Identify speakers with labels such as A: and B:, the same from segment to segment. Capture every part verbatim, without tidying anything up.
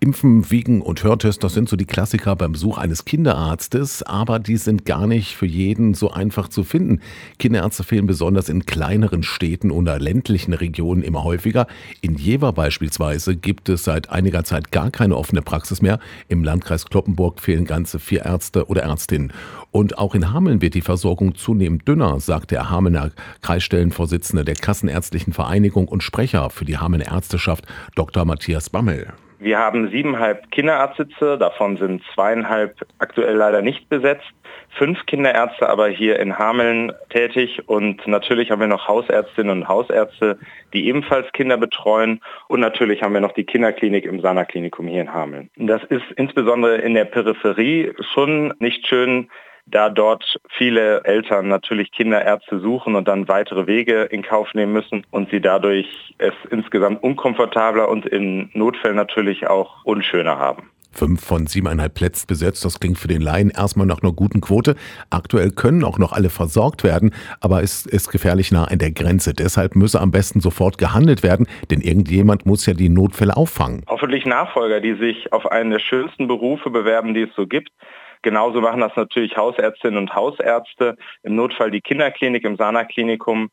A: Impfen, Wiegen und Hörtest, das sind so die Klassiker beim Besuch eines Kinderarztes, aber die sind gar nicht für jeden so einfach zu finden. Kinderärzte fehlen besonders in kleineren Städten oder ländlichen Regionen immer häufiger. In Jever beispielsweise gibt es seit einiger Zeit gar keine offene Praxis mehr. Im Landkreis Cloppenburg fehlen ganze vier Ärzte oder Ärztinnen. Und auch in Hameln wird die Versorgung zunehmend dünner, sagt der Hamelner Kreisstellenvorsitzende der Kassenärztlichen Vereinigung und Sprecher für die Hamelner Ärzteschaft, Doktor Matthias Bammel.
B: Wir haben siebeneinhalb Kinderarztsitze, davon sind zweieinhalb aktuell leider nicht besetzt, fünf Kinderärzte aber hier in Hameln tätig und natürlich haben wir noch Hausärztinnen und Hausärzte, die ebenfalls Kinder betreuen und natürlich haben wir noch die Kinderklinik im Sana-Klinikum hier in Hameln. Das ist insbesondere in der Peripherie schon nicht schön, da dort viele Eltern natürlich Kinderärzte suchen und dann weitere Wege in Kauf nehmen müssen und sie dadurch es insgesamt unkomfortabler und in Notfällen natürlich auch unschöner haben.
A: Fünf von siebeneinhalb Plätzen besetzt, das klingt für den Laien erstmal nach einer guten Quote. Aktuell können auch noch alle versorgt werden, aber es ist gefährlich nah an der Grenze. Deshalb müsse am besten sofort gehandelt werden, denn irgendjemand muss ja die Notfälle auffangen.
B: Hoffentlich Nachfolger, die sich auf einen der schönsten Berufe bewerben, die es so gibt. Genauso machen das natürlich Hausärztinnen und Hausärzte, im Notfall die Kinderklinik im Sana-Klinikum.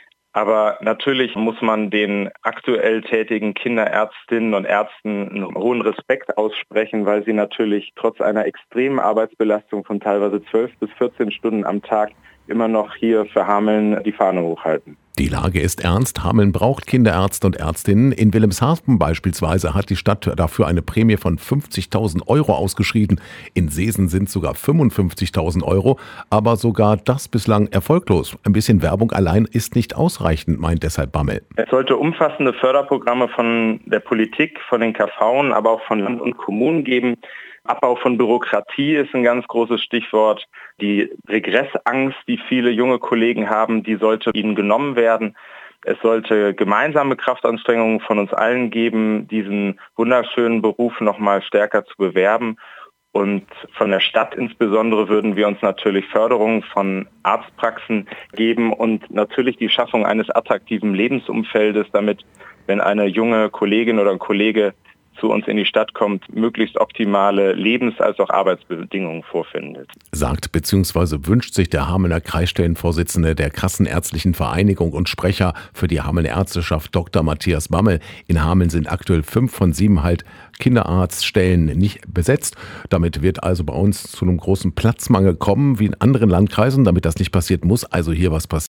B: Aber natürlich muss man den aktuell tätigen Kinderärztinnen und Ärzten einen hohen Respekt aussprechen, weil sie natürlich trotz einer extremen Arbeitsbelastung von teilweise zwölf bis vierzehn Stunden am Tag immer noch hier für Hameln die Fahne hochhalten.
A: Die Lage ist ernst. Hameln braucht Kinderärzte und Ärztinnen. In Wilhelmshaven beispielsweise hat die Stadt dafür eine Prämie von fünfzigtausend Euro ausgeschrieben. In Seesen sind sogar fünfundfünfzigtausend Euro. Aber sogar das bislang erfolglos. Ein bisschen Werbung allein ist nicht ausreichend, meint deshalb Bammel.
B: Es sollte umfassende Förderprogramme von der Politik, von den K V'n, aber auch von Land und Kommunen geben. Abbau von Bürokratie ist ein ganz großes Stichwort. Die Regressangst, die viele junge Kollegen haben, die sollte ihnen genommen werden. Es sollte gemeinsame Kraftanstrengungen von uns allen geben, diesen wunderschönen Beruf noch mal stärker zu bewerben. Und von der Stadt insbesondere würden wir uns natürlich Förderungen von Arztpraxen geben und natürlich die Schaffung eines attraktiven Lebensumfeldes, damit, wenn eine junge Kollegin oder ein Kollege zu uns in die Stadt kommt, möglichst optimale Lebens- als auch Arbeitsbedingungen vorfindet.
A: Sagt bzw. wünscht sich der Hamelner Kreisstellenvorsitzende der Kassenärztlichen Vereinigung und Sprecher für die Hamelner Ärzteschaft Doktor Matthias Bammel. In Hameln sind aktuell fünf von sieben halt Kinderarztstellen nicht besetzt. Damit wird also bei uns zu einem großen Platzmangel kommen, wie in anderen Landkreisen. Damit das nicht passiert, muss also hier was passieren.